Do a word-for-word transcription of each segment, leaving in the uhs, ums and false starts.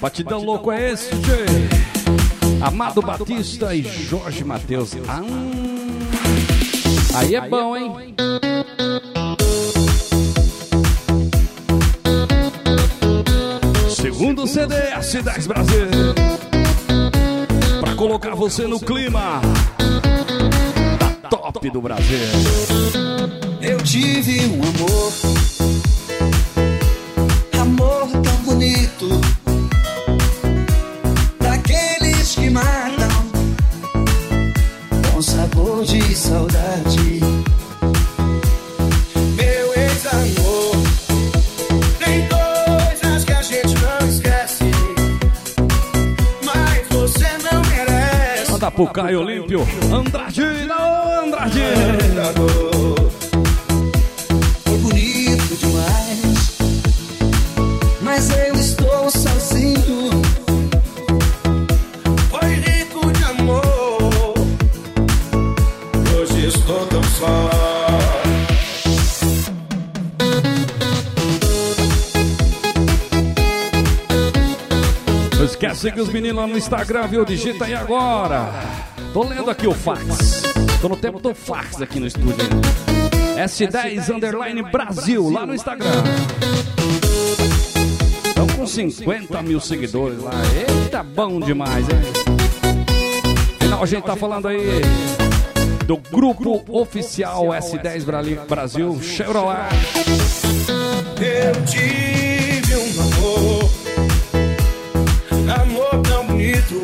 Batidão louco é esse, Jay? Amado Batista e Jorge Mateus. Ah, aí é bom, hein? Segundo C D S dez Brasil, pra colocar você no clima da top do Brasil. Eu tive um amor, amor tão bonito, daqueles que matam, com sabor de saudade. Meu ex-amor, tem coisas que a gente não esquece, mas você não merece. Manda pro Caio Olímpio, Andrade, não, Andrade. Foi bonito demais, mas eu estou sozinho. Foi rico de amor, hoje estou tão só. Não esquece que os meninos lá no Instagram, viu? Digita aí agora. Tô lendo aqui o fax. Tô no tempo do fax aqui no estúdio. S dez Underline Brasil, lá no Instagram. Estão com cinquenta mil seguidores lá. Eita, bom demais, hein? Afinal, a gente tá falando aí do grupo oficial S dez Brasil Chevrolet. Eu tive um amor, amor tão bonito,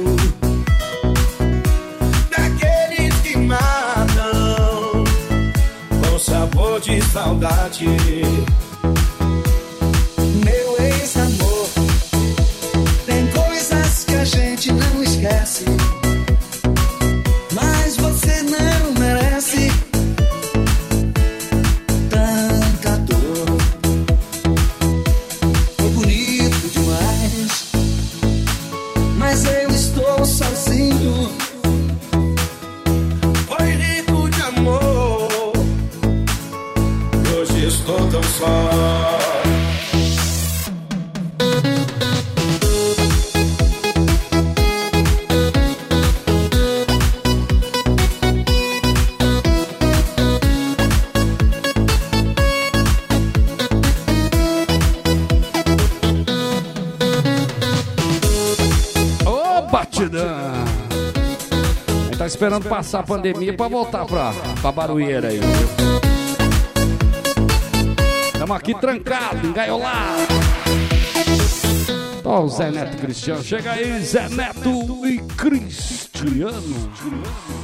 daqueles que matam, com sabor de saudade. Meu ex-amor, tem coisas que a gente não esquece, mas você não merece tanta dor. Foi bonito demais, mas eu estou sozinho. Foi rico de amor, hoje estou tão só. A gente tá esperando passar a pandemia pra voltar pra, pra Barueira aí. Estamos aqui trancados, engaiolados. Ó, o Zé Neto e Cristiano. Chega aí, Zé Neto e Cristiano.